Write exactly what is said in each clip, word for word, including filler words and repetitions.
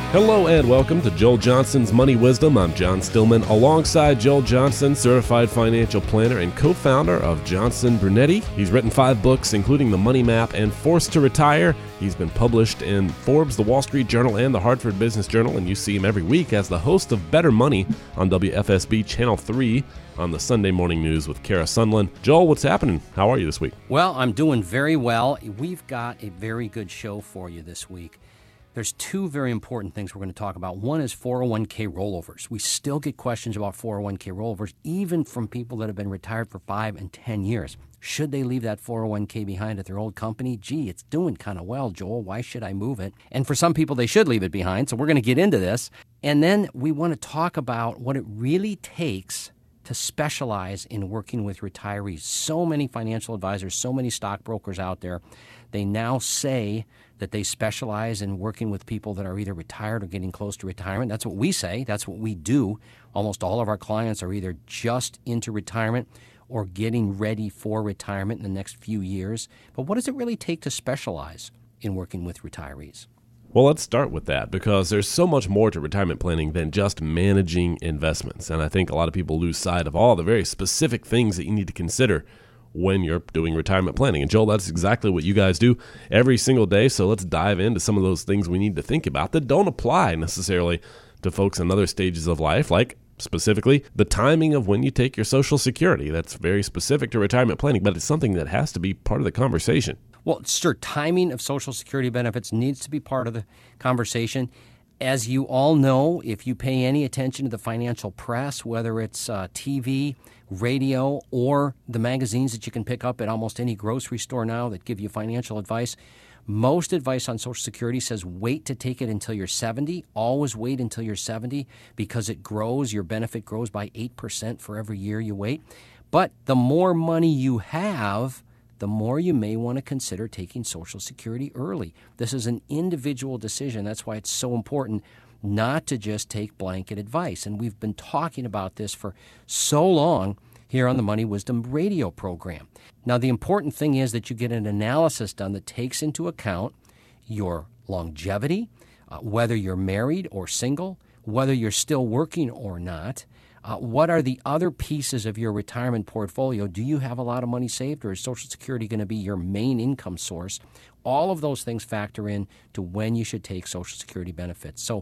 Hello and welcome to Joel Johnson's Money Wisdom. I'm John Stillman, alongside Joel Johnson, certified financial planner and co-founder of Johnson Brunetti. He's written five books, including The Money Map and Forced to Retire. He's been published in Forbes, The Wall Street Journal, and the Hartford Business Journal, and you see him every week as the host of Better Money on W F S B Channel three on the Sunday Morning News with Kara Sundlun. Joel, what's happening? How are you this week? Well, I'm doing very well. We've got a very good show for you this week. There's two very important things we're going to talk about. One is four oh one k rollovers. We still get questions about four oh one k rollovers, even from people that have been retired for five and ten years. Should they leave that four oh one k behind at their old company? Gee, it's doing kind of well, Joel. Why should I move it? And for some people, they should leave it behind. So we're going to get into this. And then we want to talk about what it really takes to specialize in working with retirees. So many financial advisors, so many stockbrokers out there, they now say that they specialize in working with people that are either retired or getting close to retirement. That's what we say. That's what we do. Almost all of our clients are either just into retirement or getting ready for retirement in the next few years. But what does it really take to specialize in working with retirees? Well, let's start with that because there's so much more to retirement planning than just managing investments. And I think a lot of people lose sight of all the very specific things that you need to consider when you're doing retirement planning. And Joel, that's exactly what you guys do every single day. So let's dive into some of those things we need to think about that don't apply necessarily to folks in other stages of life, like specifically the timing of when you take your Social Security. That's very specific to retirement planning, but it's something that has to be part of the conversation. Well, sure, timing of Social Security benefits needs to be part of the conversation. As you all know, if you pay any attention to the financial press, whether it's uh, T V, radio, or the magazines that you can pick up at almost any grocery store now that give you financial advice, most advice on Social Security says wait to take it until you're seventy. Always wait until you're seventy because it grows. Your benefit grows by eight percent for every year you wait. But the more money you have, the more you may want to consider taking Social Security early. This is an individual decision. That's why it's so important not to just take blanket advice. And we've been talking about this for so long here on the Money Wisdom radio program. Now, the important thing is that you get an analysis done that takes into account your longevity, uh, whether you're married or single, whether you're still working or not. Uh, what are the other pieces of your retirement portfolio? Do you have a lot of money saved, or is Social Security going to be your main income source? All of those things factor in to when you should take Social Security benefits. So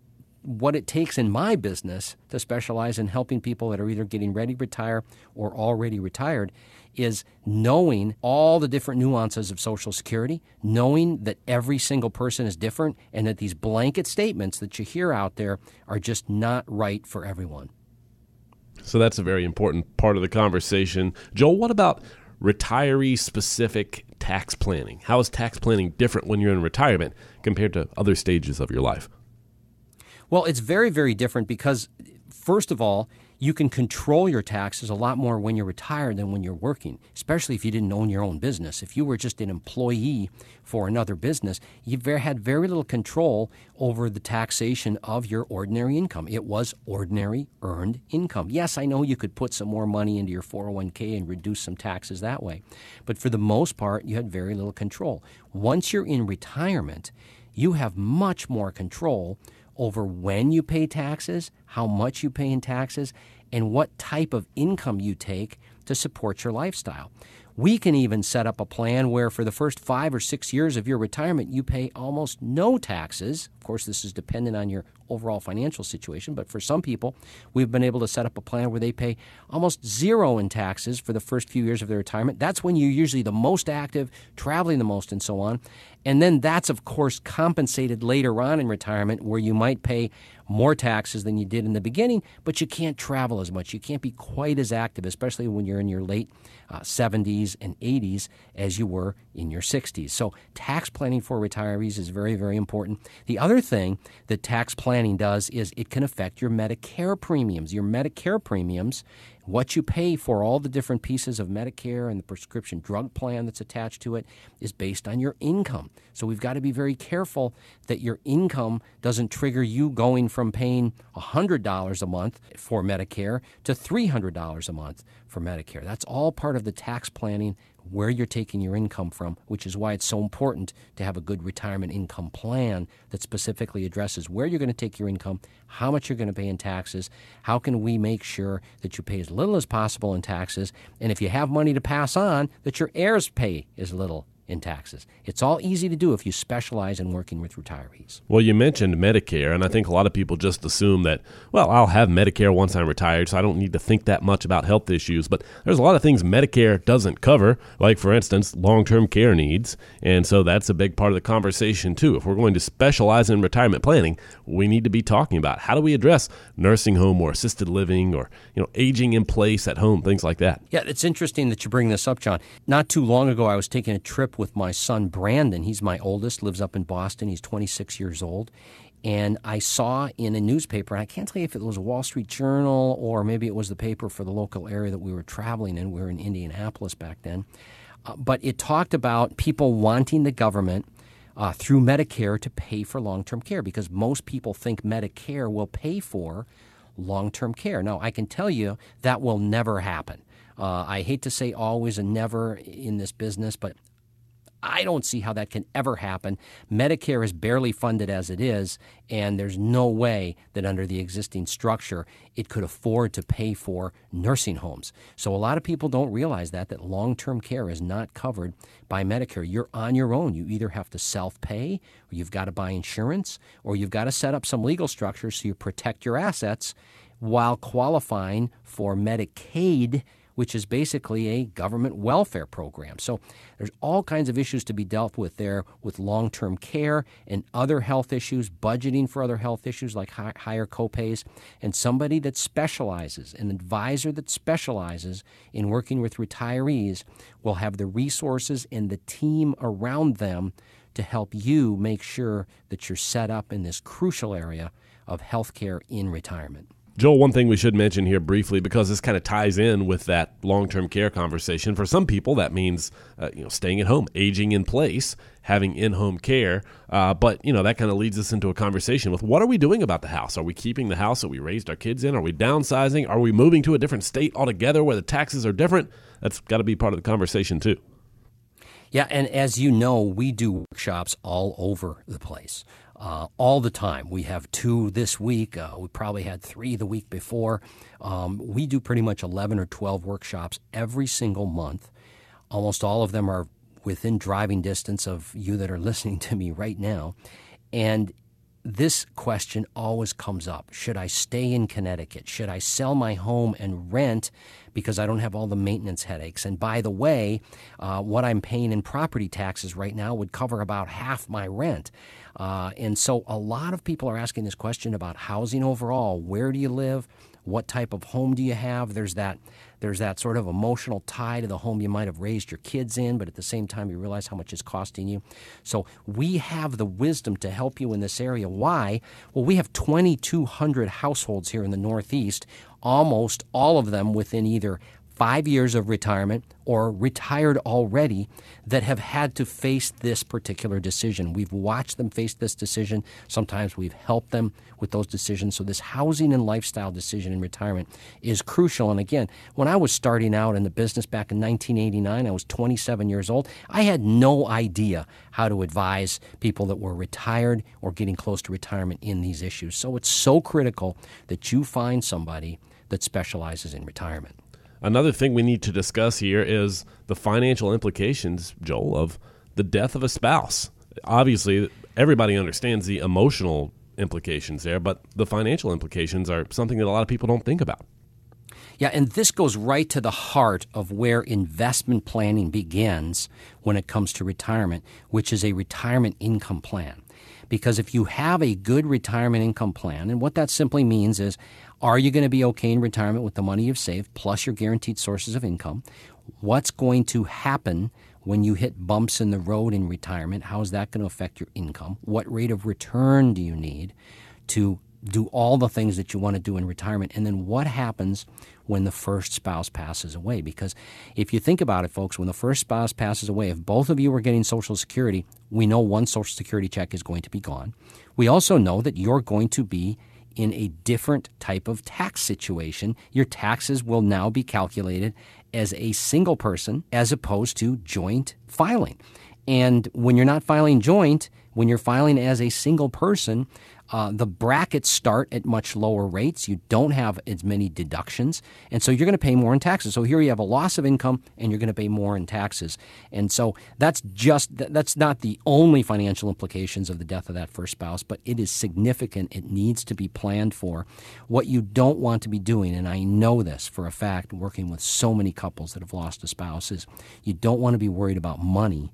what it takes in my business to specialize in helping people that are either getting ready to retire or already retired is knowing all the different nuances of Social Security, knowing that every single person is different, and that these blanket statements that you hear out there are just not right for everyone. So that's a very important part of the conversation. Joel, what about retiree-specific tax planning? How is tax planning different when you're in retirement compared to other stages of your life? Well, it's very, very different because, first of all, you can control your taxes a lot more when you're retired than when you're working, especially if you didn't own your own business. If you were just an employee for another business, you had very little control over the taxation of your ordinary income. It was ordinary earned income. Yes, I know you could put some more money into your four oh one k and reduce some taxes that way, but for the most part, you had very little control. Once you're in retirement, you have much more control over when you pay taxes, how much you pay in taxes, and what type of income you take to support your lifestyle. We can even set up a plan where for the first five or six years of your retirement, you pay almost no taxes. Of course, this is dependent on your overall financial situation, but for some people, we've been able to set up a plan where they pay almost zero in taxes for the first few years of their retirement. That's when you're usually the most active, traveling the most, and so on. And then that's, of course, compensated later on in retirement where you might pay more taxes than you did in the beginning, but you can't travel as much. You can't be quite as active, especially when you're in your late uh, seventies and eighties as you were in your sixties. So tax planning for retirees is very, very important. The other thing that tax planning does is it can affect your Medicare premiums. Your Medicare premiums, What you pay for all the different pieces of Medicare and the prescription drug plan that's attached to it is based on your income. So we've got to be very careful that your income doesn't trigger you going from paying one hundred dollars a month for Medicare to three hundred dollars a month for Medicare. That's all part of the tax planning, where you're taking your income from, which is why it's so important to have a good retirement income plan that specifically addresses where you're going to take your income, how much you're going to pay in taxes, how can we make sure that you pay as little as possible in taxes, and if you have money to pass on, that your heirs pay as little in taxes. It's all easy to do if you specialize in working with retirees. Well, you mentioned Medicare, and I think a lot of people just assume that, well, I'll have Medicare once I'm retired, so I don't need to think that much about health issues. But there's a lot of things Medicare doesn't cover, like, for instance, long-term care needs. And so that's a big part of the conversation, too. If we're going to specialize in retirement planning, we need to be talking about how do we address nursing home or assisted living or, you know, aging in place at home, things like that. Yeah, it's interesting that you bring this up, John. Not too long ago, I was taking a trip with my son, Brandon. He's my oldest, lives up in Boston. He's twenty-six years old. And I saw in a newspaper, and I can't tell you if it was a Wall Street Journal or maybe it was the paper for the local area that we were traveling in. We were in Indianapolis back then. Uh, but it talked about people wanting the government uh, through Medicare to pay for long-term care because most people think Medicare will pay for long-term care. Now, I can tell you that will never happen. Uh, I hate to say always and never in this business, but I don't see how that can ever happen. Medicare is barely funded as it is, and there's no way that under the existing structure it could afford to pay for nursing homes. So a lot of people don't realize that, that long-term care is not covered by Medicare. You're on your own. You either have to self-pay, or you've got to buy insurance, or you've got to set up some legal structure so you protect your assets while qualifying for Medicaid, which is basically a government welfare program. So there's all kinds of issues to be dealt with there with long-term care and other health issues, budgeting for other health issues like high, higher copays, and somebody that specializes, an advisor that specializes in working with retirees will have the resources and the team around them to help you make sure that you're set up in this crucial area of healthcare in retirement. Joel, one thing we should mention here briefly, because this kind of ties in with that long-term care conversation. For some people, that means uh, you know, staying at home, aging in place, having in-home care. Uh, but you know that kind of leads us into a conversation with what are we doing about the house? Are we keeping the house that we raised our kids in? Are we downsizing? Are we moving to a different state altogether where the taxes are different? That's got to be part of the conversation too. Yeah, and as you know, we do workshops all over the place. Uh, all the time. We have two this week. Uh, we probably had three the week before. Um, we do pretty much eleven or twelve workshops every single month. Almost all of them are within driving distance of you that are listening to me right now. And this question always comes up. Should I stay in Connecticut? Should I sell my home and rent because I don't have all the maintenance headaches? And by the way, uh, what I'm paying in property taxes right now would cover about half my rent. Uh, and so a lot of people are asking this question about housing overall. Where do you live? What type of home do you have? There's that there's that sort of emotional tie to the home you might have raised your kids in, but at the same time you realize how much it's costing you. So we have the wisdom to help you in this area. Why? Well, we have twenty-two hundred households here in the Northeast, almost all of them within either five years of retirement or retired already, that have had to face this particular decision. We've watched them face this decision. Sometimes we've helped them with those decisions. So this housing and lifestyle decision in retirement is crucial. And again, when I was starting out in the business back in nineteen eighty-nine, I was twenty-seven years old. I had no idea how to advise people that were retired or getting close to retirement in these issues. So it's so critical that you find somebody that specializes in retirement. Another thing we need to discuss here is the financial implications, Joel, of the death of a spouse. Obviously, everybody understands the emotional implications there, but the financial implications are something that a lot of people don't think about. Yeah, and this goes right to the heart of where investment planning begins when it comes to retirement, which is a retirement income plan. Because if you have a good retirement income plan, and what that simply means is, are you going to be okay in retirement with the money you've saved plus your guaranteed sources of income? What's going to happen when you hit bumps in the road in retirement? How is that going to affect your income? What rate of return do you need to do all the things that you want to do in retirement. And then what happens when the first spouse passes away? Because if you think about it, folks, when the first spouse passes away, if both of you are getting Social Security, we know one Social Security check is going to be gone. We also know that you're going to be in a different type of tax situation. Your taxes will now be calculated as a single person as opposed to joint filing. And when you're not filing joint, when you're filing as a single person, uh, the brackets start at much lower rates. You don't have as many deductions, and so you're going to pay more in taxes. So here you have a loss of income, and you're going to pay more in taxes. And so that's just that's not the only financial implications of the death of that first spouse, but it is significant. It needs to be planned for. What you don't want to be doing, and I know this for a fact, working with so many couples that have lost a spouse, is you don't want to be worried about money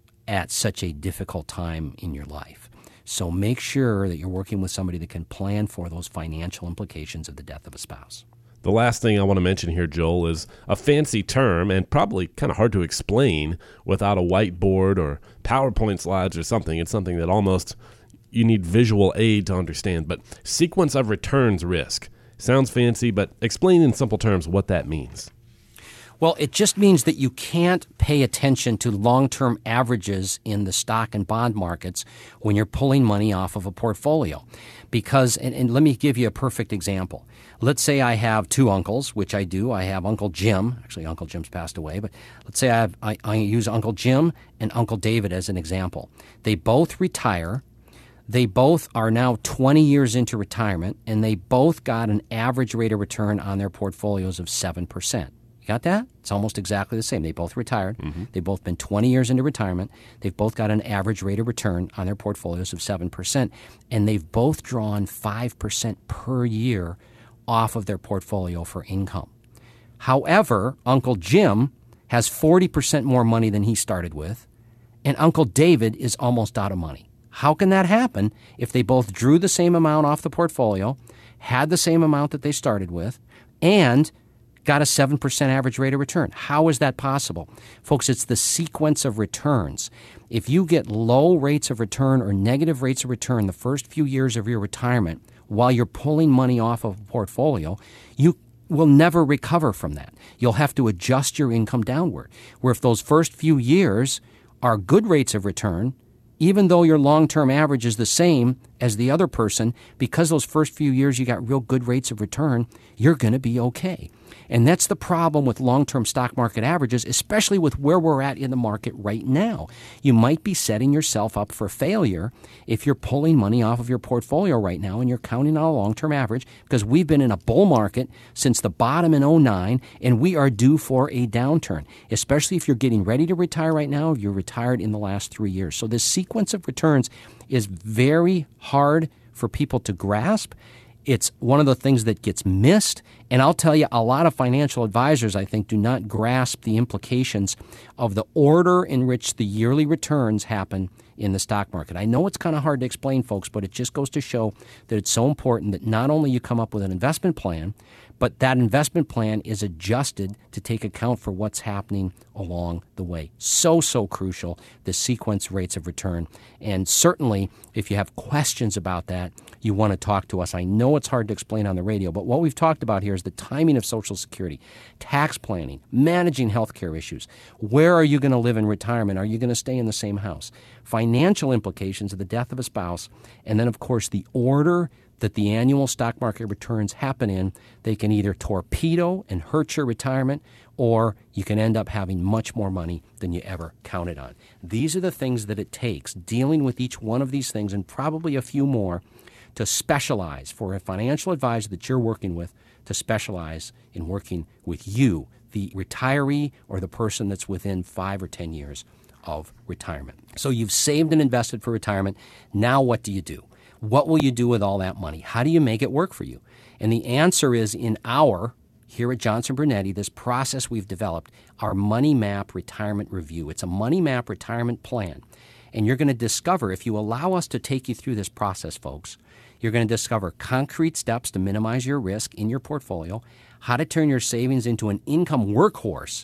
at such a difficult time in your life. So make sure that you're working with somebody that can plan for those financial implications of the death of a spouse. The last thing I want to mention here, Joel, is a fancy term and probably kind of hard to explain without a whiteboard or PowerPoint slides or something. It's something that almost you need visual aid to understand. But sequence of returns risk. Sounds fancy, but explain in simple terms what that means. Well, it just means that you can't pay attention to long-term averages in the stock and bond markets when you're pulling money off of a portfolio. Because, and, and let me give you a perfect example. Let's say I have two uncles, which I do. I have Uncle Jim. Actually, Uncle Jim's passed away. But let's say I, have, I, I use Uncle Jim and Uncle David as an example. They both retire. They both are now twenty years into retirement, and they both got an average rate of return on their portfolios of seven percent. Got that? It's almost exactly the same. They both retired. Mm-hmm. They've both been twenty years into retirement. They've both got an average rate of return on their portfolios of seven percent. And they've both drawn five percent per year off of their portfolio for income. However, Uncle Jim has forty percent more money than he started with, and Uncle David is almost out of money. How can that happen if they both drew the same amount off the portfolio, had the same amount that they started with, and got a seven percent average rate of return? How is that possible? Folks, it's the sequence of returns. If you get low rates of return or negative rates of return the first few years of your retirement while you're pulling money off of a portfolio, you will never recover from that. You'll have to adjust your income downward. Where if those first few years are good rates of return, even though your long-term average is the same as the other person, because those first few years you got real good rates of return, you're going to be okay. And that's the problem with long-term stock market averages, especially with where we're at in the market right now. You might be setting yourself up for failure if you're pulling money off of your portfolio right now and you're counting on a long-term average, because we've been in a bull market since the bottom in oh nine, and we are due for a downturn, especially if you're getting ready to retire right now, if you're retired in the last three years. So this sequence of returns is very hard for people to grasp. It's one of the things that gets missed. And I'll tell you, a lot of financial advisors, I think, do not grasp the implications of the order in which the yearly returns happen in the stock market. I know it's kind of hard to explain, folks, but it just goes to show that it's so important that not only you come up with an investment plan, but that investment plan is adjusted to take account for what's happening along the way. So, so crucial, the sequence rates of return. And certainly, if you have questions about that, you want to talk to us. I know it's hard to explain on the radio, but what we've talked about here is the timing of Social Security, tax planning, managing healthcare issues. Where are you going to live in retirement? Are you going to stay in the same house? Financial implications of the death of a spouse, and then, of course, the order that the annual stock market returns happen in. They can either torpedo and hurt your retirement, or you can end up having much more money than you ever counted on. These are the things that it takes, dealing with each one of these things and probably a few more, to specialize for a financial advisor that you're working with, to specialize in working with you, the retiree or the person that's within five or ten years of retirement. So you've saved and invested for retirement. Now what do you do? What will you do with all that money? How do you make it work for you? And the answer is, in our, here at Johnson Brunetti, this process we've developed, our Money Map Retirement Review. It's a Money Map retirement plan. And you're going to discover, if you allow us to take you through this process, folks, you're going to discover concrete steps to minimize your risk in your portfolio, how to turn your savings into an income workhorse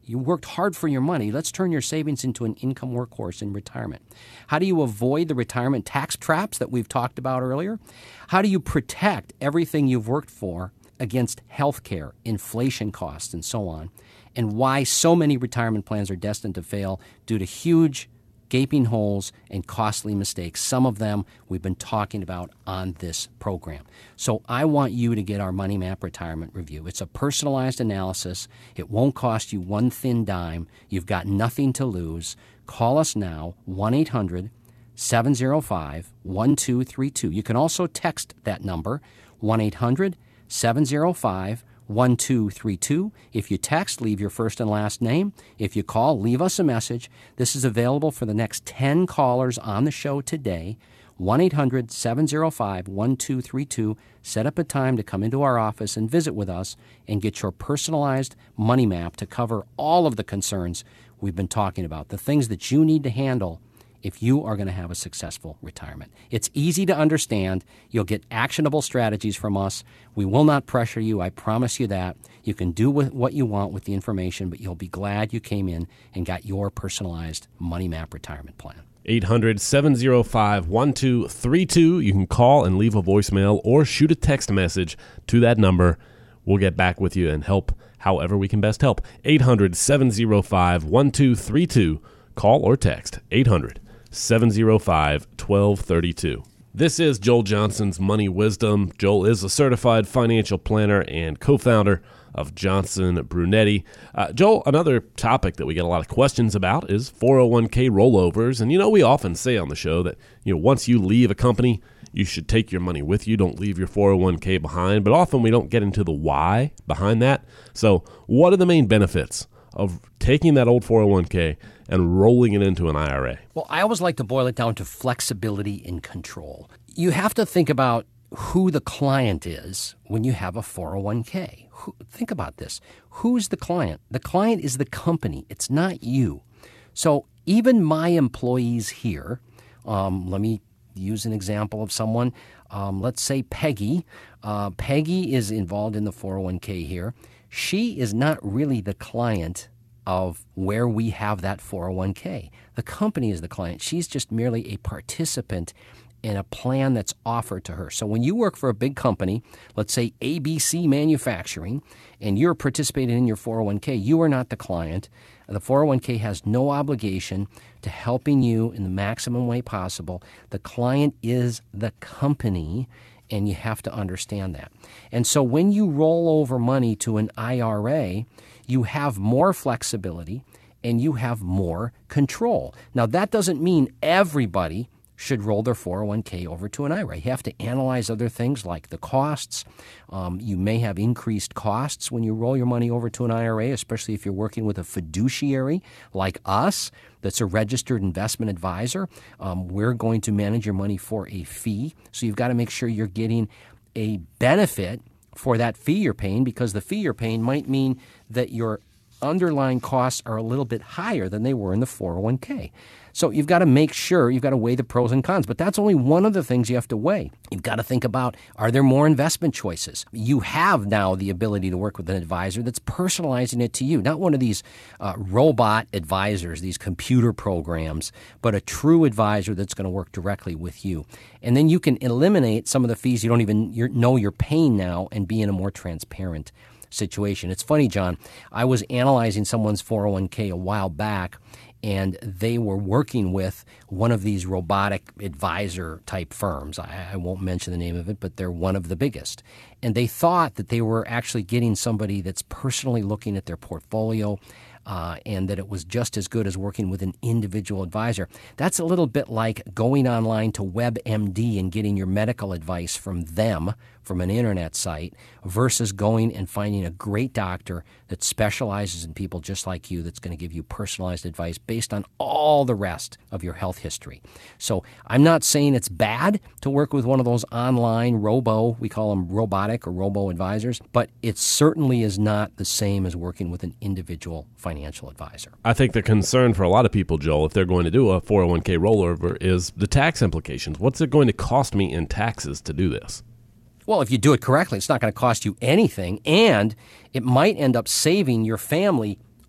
You worked hard for your money. Let's turn your savings into an income workhorse in retirement. How do you avoid the retirement tax traps that we've talked about earlier? How do you protect everything you've worked for against health care, inflation costs, and so on? And why so many retirement plans are destined to fail due to huge gaping holes and costly mistakes. Some of them we've been talking about on this program. So I want you to get our Money Map Retirement Review. It's a personalized analysis. It won't cost you one thin dime. You've got nothing to lose. Call us now, one eight hundred seven oh five one two three two. You can also text that number, one eight hundred seven oh five one two three two. If you text, leave your first and last name. If you call, leave us a message. This is available for the next ten callers on the show today. one eight hundred seven oh five one two three two. Set up a time to come into our office and visit with us and get your personalized money map to cover all of the concerns we've been talking about, the things that you need to handle if you are going to have a successful retirement. It's easy to understand. You'll get actionable strategies from us. We will not pressure you. I promise you that. You can do with what you want with the information, but you'll be glad you came in and got your personalized Money Map retirement plan. eight hundred seven oh five one two three two. You can call and leave a voicemail or shoot a text message to that number. We'll get back with you and help however we can best help. eight hundred seven oh five one two three two. Call or text eight hundred seven oh five one two three two. This is Joel Johnson's Money Wisdom. Joel is a certified financial planner and co-founder of Johnson Brunetti. Uh, Joel, another topic that we get a lot of questions about is four oh one k rollovers. And, you know, we often say on the show that, you know, once you leave a company, you should take your money with you. Don't leave your four oh one k behind. But often we don't get into the why behind that. So what are the main benefits of taking that old four oh one k and rolling it into an I R A? Well, I always like to boil it down to flexibility and control. You have to think about who the client is when you have a four oh one k. Who, think about this. Who's the client? The client is the company. It's not you. So even my employees here, um, let me use an example of someone. Um, let's say Peggy. Uh, Peggy is involved in the four oh one k here. She is not really the client of where we have that four oh one k. The company is the client. She's just merely a participant in a plan that's offered to her. So when you work for a big company, let's say A B C Manufacturing, and you're participating in your four oh one k, you are not the client. The four oh one k has no obligation to helping you in the maximum way possible. The client is the company, and you have to understand that. And so when you roll over money to an I R A, you have more flexibility and you have more control. Now, that doesn't mean everybody should roll their four oh one k over to an I R A. You have to analyze other things like the costs. Um, you may have increased costs when you roll your money over to an I R A, especially if you're working with a fiduciary like us that's a registered investment advisor. Um, we're going to manage your money for a fee. So you've got to make sure you're getting a benefit for that fee you're paying, because the fee you're paying might mean that your underlying costs are a little bit higher than they were in the four oh one k. So you've got to make sure, you've got to weigh the pros and cons, but that's only one of the things you have to weigh. You've got to think about, are there more investment choices? You have now the ability to work with an advisor that's personalizing it to you, not one of these uh, robot advisors, these computer programs, but a true advisor that's going to work directly with you. And then you can eliminate some of the fees you don't even you're, know you're paying now and be in a more transparent situation. It's funny, John, I was analyzing someone's four oh one k a while back, and they were working with one of these robotic advisor type firms. I, I won't mention the name of it, but they're one of the biggest. And they thought that they were actually getting somebody that's personally looking at their portfolio, uh, and that it was just as good as working with an individual advisor. That's a little bit like going online to WebMD and getting your medical advice from them, from an internet site, versus going and finding a great doctor that specializes in people just like you, that's going to give you personalized advice based on all the rest of your health history. So I'm not saying it's bad to work with one of those online robo, we call them robotic or robo advisors, but it certainly is not the same as working with an individual financial advisor. I think the concern for a lot of people, Joel, if they're going to do a four oh one k rollover, is the tax implications. What's it going to cost me in taxes to do this? Well, if you do it correctly, it's not going to cost you anything, and it might end up saving your family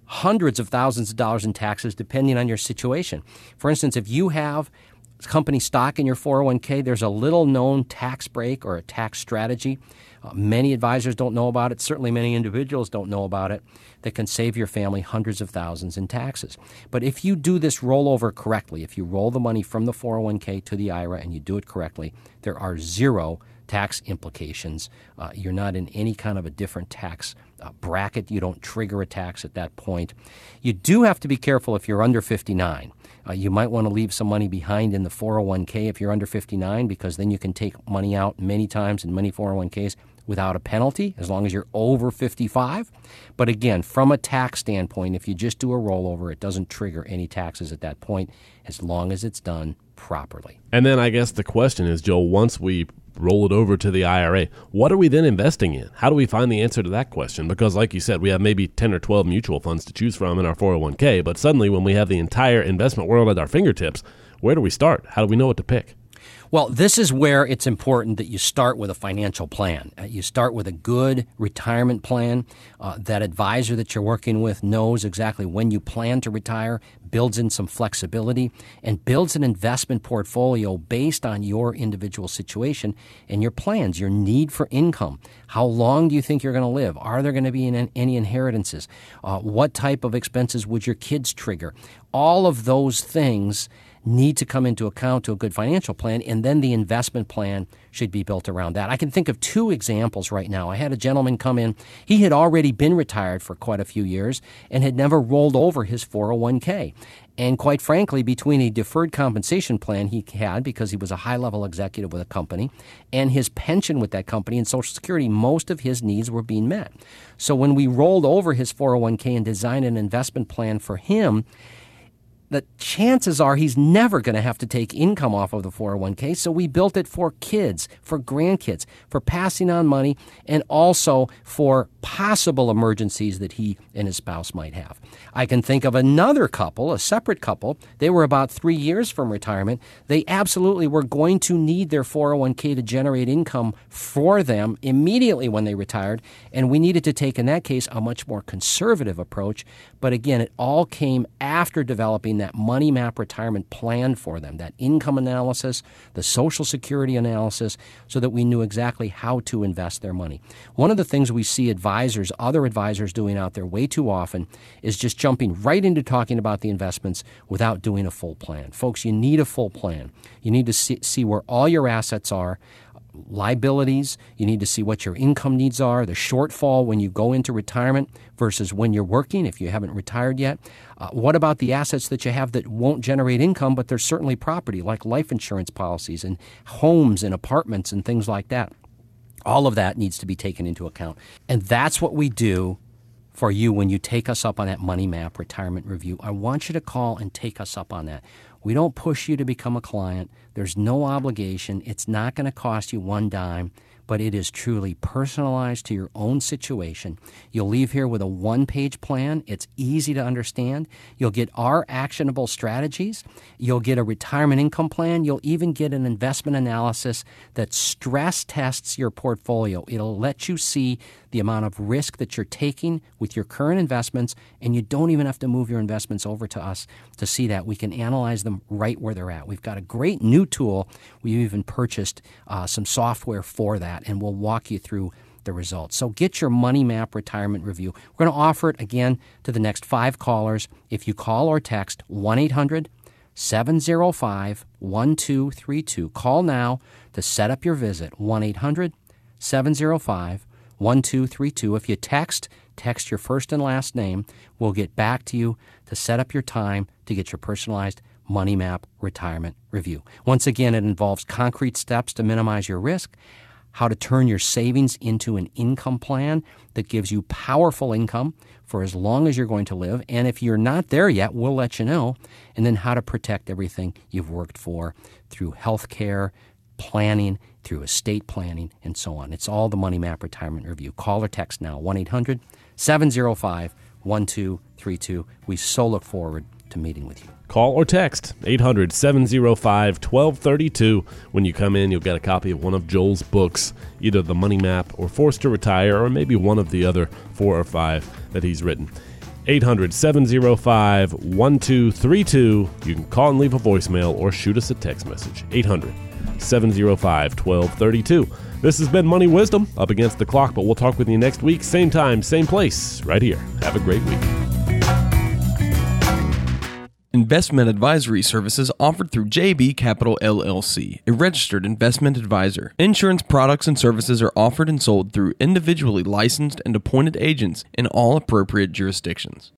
hundreds of thousands of dollars in taxes depending on your situation. For instance, if you have company stock in your four oh one k, there's a little known tax break or a tax strategy. Uh, many advisors don't know about it. Certainly many individuals don't know about it that can save your family hundreds of thousands in taxes. But if you do this rollover correctly, if you roll the money from the four oh one k to the I R A and you do it correctly, there are zero tax implications. Uh, you're not in any kind of a different tax uh, bracket. You don't trigger a tax at that point. You do have to be careful if you're under fifty-nine. Uh, you might want to leave some money behind in the four oh one k if you're under fifty-nine, because then you can take money out many times in many four oh one k's without a penalty as long as you're over fifty-five. But again, from a tax standpoint, if you just do a rollover, it doesn't trigger any taxes at that point as long as it's done properly. And then I guess the question is, Joel, once we roll it over to the I R A, what are we then investing in? How do we find the answer to that question? Because like you said, we have maybe ten or twelve mutual funds to choose from in our four oh one k, but suddenly when we have the entire investment world at our fingertips, where do we start? How do we know what to pick? Well, this is where it's important that you start with a financial plan. Uh, you start with a good retirement plan. Uh, that advisor that you're working with knows exactly when you plan to retire, builds in some flexibility, and builds an investment portfolio based on your individual situation and your plans, your need for income. How long do you think you're going to live? Are there going to be any inheritances? Uh, what type of expenses would your kids trigger? All of those things need to come into account to a good financial plan, and then the investment plan should be built around that. I can think of two examples right now. I had a gentleman come in. He had already been retired for quite a few years and had never rolled over his four oh one k. And quite frankly, between a deferred compensation plan he had because he was a high-level executive with a company and his pension with that company and Social Security, most of his needs were being met. So when we rolled over his four oh one k and designed an investment plan for him, the chances are he's never going to have to take income off of the four oh one k, so we built it for kids, for grandkids, for passing on money, and also for possible emergencies that he and his spouse might have. I can think of another couple, a separate couple. They were about three years from retirement. They absolutely were going to need their four oh one k to generate income for them immediately when they retired, and we needed to take, in that case, a much more conservative approach. But again, it all came after developing that Money Map retirement plan for them, that income analysis, the Social Security analysis, so that we knew exactly how to invest their money. One of the things we see advisors, other advisors doing out there way too often is just jumping right into talking about the investments without doing a full plan. Folks, you need a full plan. You need to see, see where all your assets are, liabilities. You need to see what your income needs are, the shortfall when you go into retirement versus when you're working if you haven't retired yet. Uh, what about the assets that you have that won't generate income, but they're certainly property, like life insurance policies and homes and apartments and things like that? All of that needs to be taken into account. And that's what we do for you when you take us up on that Money Map retirement review. I want you to call and take us up on that. We don't push you to become a client. There's no obligation. It's not going to cost you one dime, but it is truly personalized to your own situation. You'll leave here with a one-page plan. It's easy to understand. You'll get our actionable strategies. You'll get a retirement income plan. You'll even get an investment analysis that stress tests your portfolio. It'll let you see the amount of risk that you're taking with your current investments, and you don't even have to move your investments over to us to see that. We can analyze them right where they're at. We've got a great new tool. We've even purchased uh, some software for that, and we'll walk you through the results. So get your Money Map retirement review. We're going to offer it again to the next five callers. If you call or text one eight hundred seven oh five one two three two. Call now to set up your visit, one eight hundred seven oh five one two three two. If you text, text your first and last name. We'll get back to you to set up your time to get your personalized Money Map retirement review. Once again, it involves concrete steps to minimize your risk, how to turn your savings into an income plan that gives you powerful income for as long as you're going to live. And if you're not there yet, we'll let you know. And then how to protect everything you've worked for through health care, planning, through estate planning, and so on. It's all the Money Map retirement review. Call or text now, one eight hundred seven oh five one two three two. We so look forward to meeting with you. Call or text eight hundred seven oh five one two three two. When you come in, you'll get a copy of one of Joel's books, either the Money Map or Forced to Retire, or maybe one of the other four or five that he's written. eight hundred, seven oh five, one two three two. You can call and leave a voicemail or shoot us a text message. eight hundred, seven oh five, one two three two. This has been Money Wisdom, up against the clock, but we'll talk with you next week. Same time, same place, right here. Have a great week. Investment advisory services offered through J B Capital L L C, a registered investment advisor. Insurance products and services are offered and sold through individually licensed and appointed agents in all appropriate jurisdictions.